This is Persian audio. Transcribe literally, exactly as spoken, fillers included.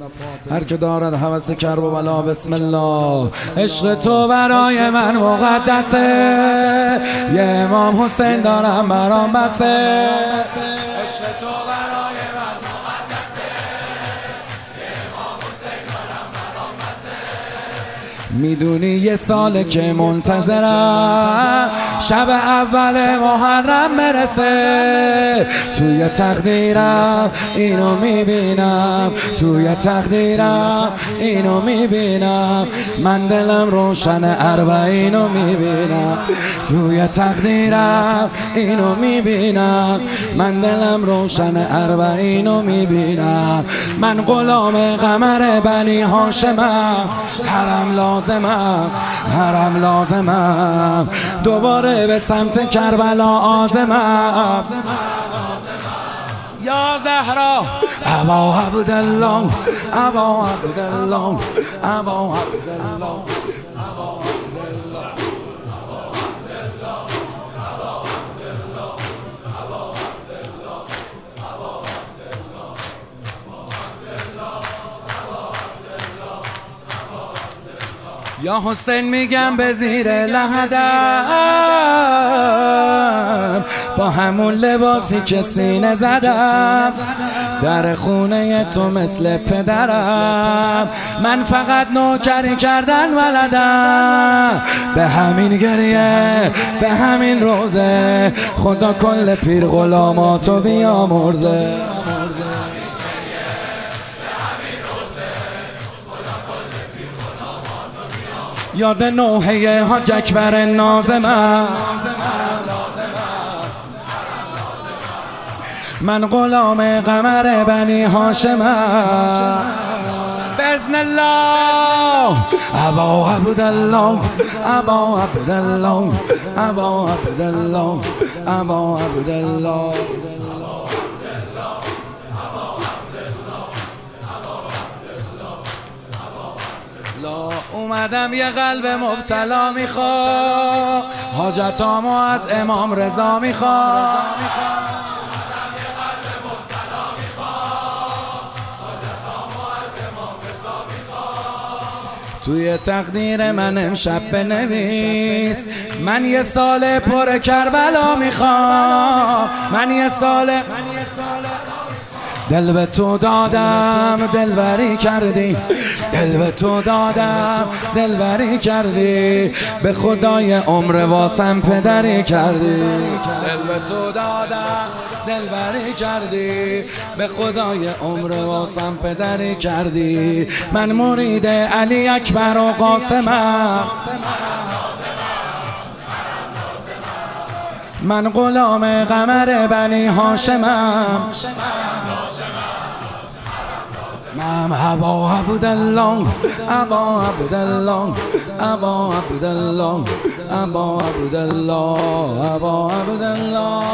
هر که دارد هوس کرب و بلا بسم الله. عشق تو برای من مقدسه، یه امام حسین دارم برام بسه. عشق تو برای من مقدسه، یه امام حسین دارم برام بسه. میدونی یه ساله که منتظرم شب اول محرم برسه. توی تقدیرم اینو میبینم، توی تقدیرم اینو میبینم. من دلم روشن اربعینو میبینم، توی تقدیرم اینو میبینم. من دلم روشن اربعینو میبینم. من غلام قمر بنی هاشمم، حرم لازمم، حرم لازمم. دوباره به سمت کربلا آزمم. یا زهرا ابا عبدالله، ابا عبدالله، ابا عبدالله. یا حسین میگم به زیر لحدم، با همون لباسی که سینه زدم در خونه تو مثل پدرم. من فقط نوکری کردن ولدم، به همین گریه به همین روزه خدا کل پیر غلاماتو بیامرزه. یاد نوحه حاج اکبر نازمم، من غلام قمر بنی هاشمم. بإذن الله ابا عبدالله، ابا عبدالله، ابا عبدالله، ابا عبدالله. اومدم یه قلب مبتلا میخوام، حاجتامو از امام رضا میخوام. توی تقدیر من امشب بنویس، من یه سال پر کربلا میخوام. من یه سال دل به تو دادم دلبری کردی، دل به تو دادم دلبری کردی. به خدای عمر واسم پدری کردی. دل به تو دادم دلبری کردی، به خدای عمر واسم پدری کردی. من مرید علی اکبر و قاسمم، من غلام قمر بنی هاشمم. من ابا عبدالله، ابا عبدالله، ابا عبدالله، ابا عبدالله، ابا عبدالله.